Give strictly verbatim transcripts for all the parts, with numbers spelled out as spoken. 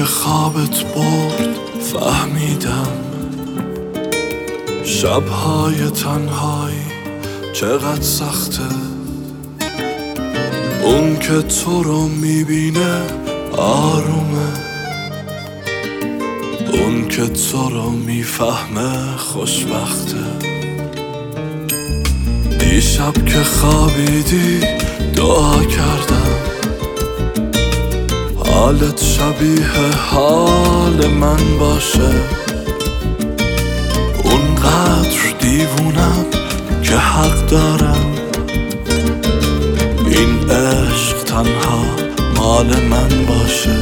خوابت برد فهمیدم شبهای تنهایی چقدر سخته. اون که تو رو میبینه آرومه، اون که تو رو میفهمه خوشبخته. دیشب که خوابیدی دعا کردم حالت شبیه حال من باشه. اونقدر دیوونم که حق دارم این عشق تنها مال من باشه.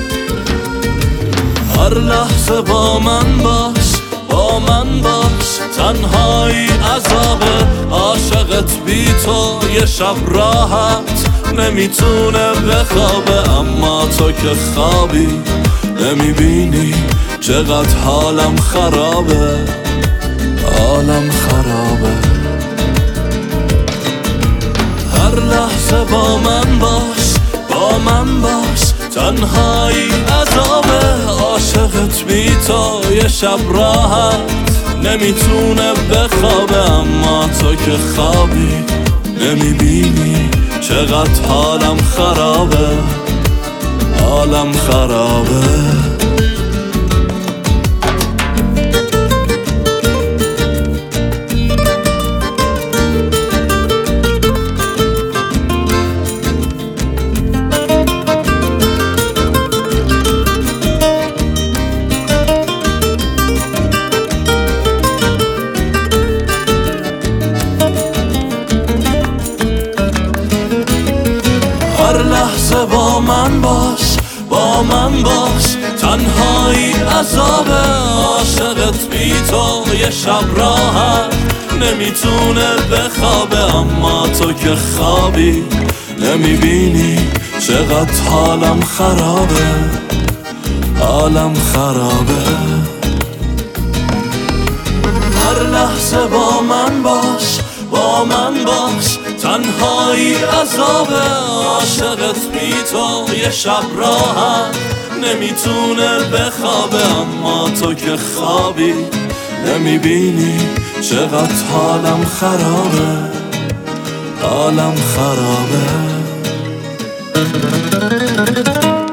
هر لحظه با من باش، با من باش، تنهایی عذابه. عاشقت بی تو یه شب راحت نمیتونه بخوابه. اما تو که خوابی نمیبینی چقدر حالم خرابه، حالم خرابه. هر لحظه با من باش، با من باش، تنهایی عذابه. عاشقت بی تو یه شب راحت نمیتونه بخوابه. اما تو که خوابی نمیبینی چقدر حالم خرابه، حالم خرابه. هر لحظه با من باش، با من باش، تنهایی عذابه. عاشقت بی تو یه شب راحت نمیتونه بخوابه. اما تو که خوابی نمیبینی چقدر حالم خرابه، حالم خرابه. هر لحظه با من باش، با من باش، تنهایی عذابه. عاشقت بی تو یه شب راحت نمیتونه بخوابه. اما تو که خوابی نمیبینی چقدر حالم خرابه، حالم خرابه.